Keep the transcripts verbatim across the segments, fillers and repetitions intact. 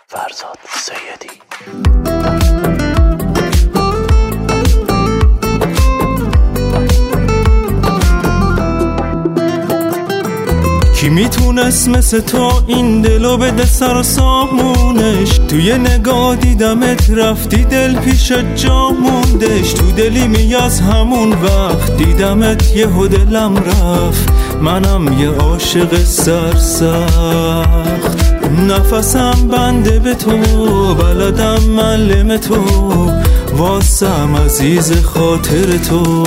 فرزاد سیدی. کی میتونست مثل تو این دلو بده سر و سامونش؟ توی نگاه دیدمت رفتی دل پیش جا موندش. تو دلیمی از همون وقت دیدمت یهو دلم رفت، منم یه عاشق سرسخت. نفسم بنده به تو، بلدم معلم تو، واسم عزیز خاطر تو.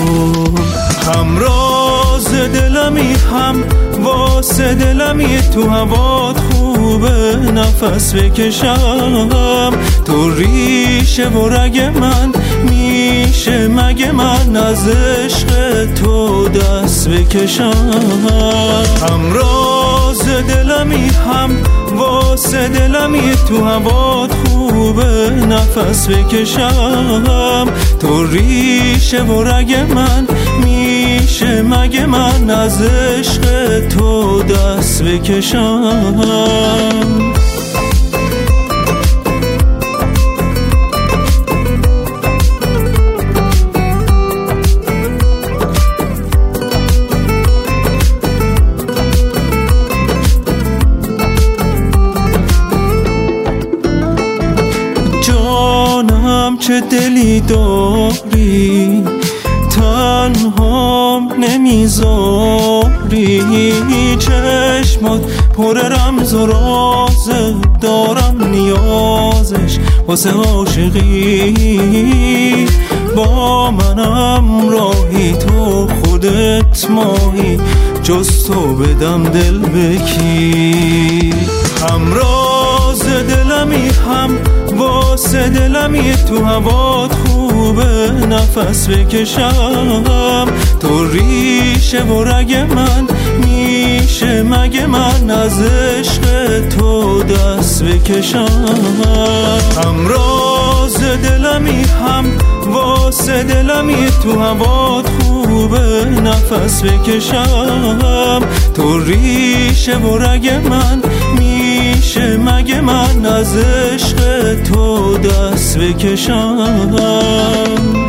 همراز دلمی هم واسه دلمی، تو هوات خوبه نفس بکشم. تو ریشه و رگ من میشه مگه من از عشق تو دست بکشم. همراز دلمی هم واسه دلمی، تو هوات خوبه نفس بکشم. تو ریشه و رگ من میشه مگه من از عشق تو دست بکشم. جانم چه دلی داری، تنهام نمیذاری. چشمات پر رمز و رازه، دارم نیازش واسه عاشقی. با منم راهی، تو خودت ماهی، جز تو بدم دل بکی. همراز دلمی هم واسه دلمی، تو هوات خوبه نفس بکشم. تو ریشه و رگ من میشه مگه من از عشق تو دست بکشم. همراز دلمی هم واسه دلمی، تو هوات خوبه نفس بکشم. تو ریشه و رگ من میشه مگه من از عشق تو دست بکشم.